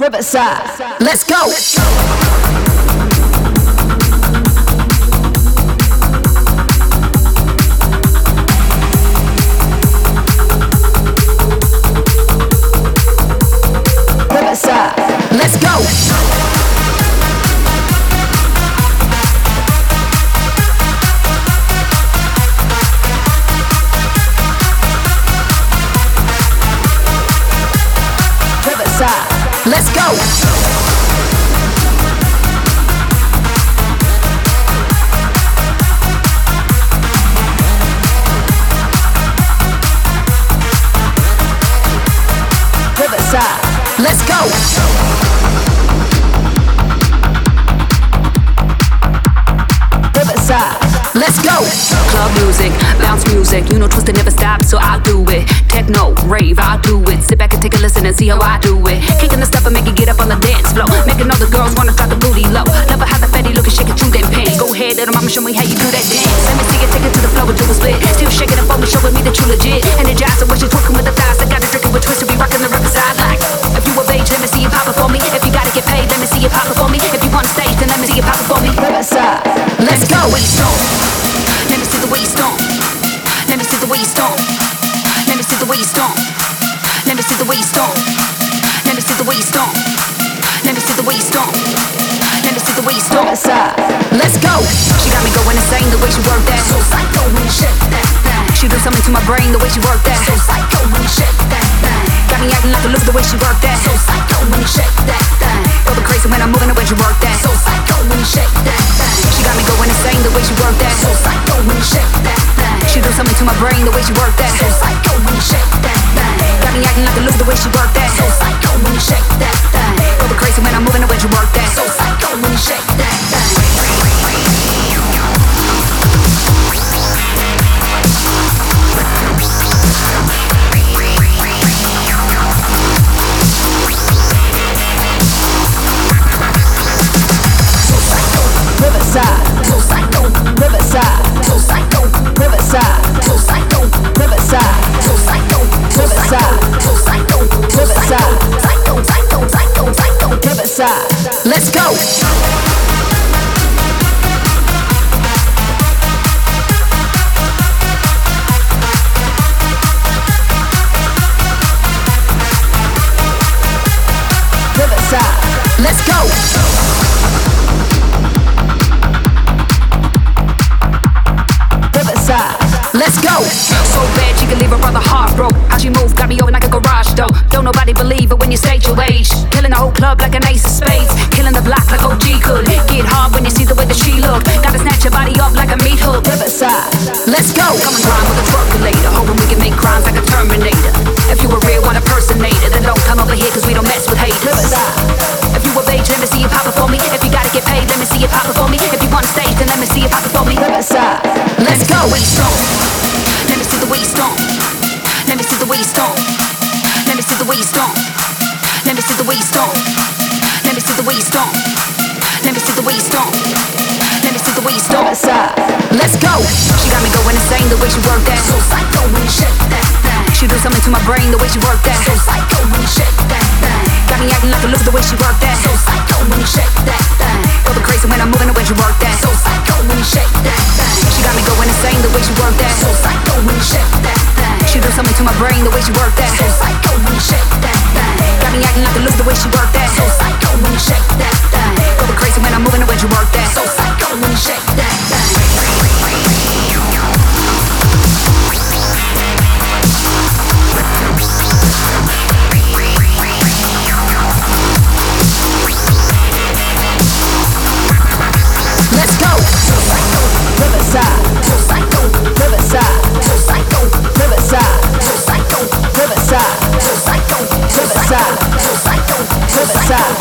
Riverside. Let's go. Riverside. Let's go. Let's go. Riverside. Let's go. Riverside. Let's go. Club music, bounce music, you know twisted never stops, so I'll do it. Techno, rave, I'll do it. Sit back and take a listen and see how I do it. Kicking the stuff and make it get up on the dance floor, making all the girls wanna drop the booty low. Love how the fatty looking, shake it through them pants. Go ahead, little mama, show me how you do that dance. Let me see you take it to the floor until we split. Still shaking up on me, showing me that you legit. Energized, when she's twerking with the thighs, I got it drinking with twist to be rocking the riverside like. If you a beige, let me see you pop it for me. If you gotta get paid, let me see you pop it for me. If you want to stage, then let me see you pop it for me. Riverside. Let's go. Let me see the way you stomp. Let me see the way you stomp. Let me see the way you stomp. Let me see the way you stomp. Let me see the way you stomp. Let me see the way you stomp. Let me see the way you stomp. Let's go. She got me going insane the way she work that. So psycho when you shake that thing. She do something to my brain the way she work that. So psycho when you shake that thing. Got me acting like a look the way she work that. So psycho when you shake that thing. Feel the crazy when I'm moving the way she work that. So psycho when you shake that thing. She got me going insane the way she work that. So psycho when you shake that thing. She do something to my brain the way she work that. So psycho when you shake that thing. Got me acting like a look the way she work that. So psycho when you shake that thing. Feel the crazy when I'm moving the way she work that. So psycho when you shake that thing. Riverside. So psycho. Riverside. So psycho. Riverside. So psycho. Riverside. So psycho. So psycho. So psycho. Riverside. Psycho. Psycho. Psycho. Psycho. Riverside. Let's go. Riverside. Let's go. Riverside. Let's go. So bad she can leave her brother heart broke. How she move got me over like a garage door. Don't nobody believe it when you state your age. Killing the whole club like an ace of spades. Killing the block like OG could. Get hard when you see the way that she look. Gotta snatch your body off like a meat hook. Riverside. Let's go. Come and grind with a twerkulator, hoping we can make crimes like a Terminator. If you a real one impersonator, then don't come over here cause we don't mess with haters. Riverside. If you a beige, let me see you pop it for me. If you gotta get paid, let me see you pop it for me. If you want to stage, then let me see you pop it for me. Riverside. Let's go. Let me see the way you stomp. Let me see the way you stomp. Let me see the way you stomp. Let me see the way you stomp. Let me see the way you stomp. Let me see the way you stomp. Let me see the way you stomp. Riverside. Let's go. She got me going insane the way she work that. So psycho when you shake that thing. She do something to my brain the way she work that. So psycho when you shake that thing. Got me acting like a look the way she work that. So psycho when you shake that thing. Feel the crazy when I'm moving the way she work that. So psycho when you shake that thing. She got me going insane the way she work that. So psycho when you shake that thing. She do something to my brain the way she work that. So psycho when you shake that thing. Got me acting like a look the way she work that. So psycho when you shake that thing. Feel the crazy when I'm moving the way she work that. So psycho when you shake that thing. Let's go. Riverside. So psycho. Riverside. So psycho. Riverside. So psycho. Riverside. So psycho. So psycho. Riverside. So psycho. So psycho. Riverside.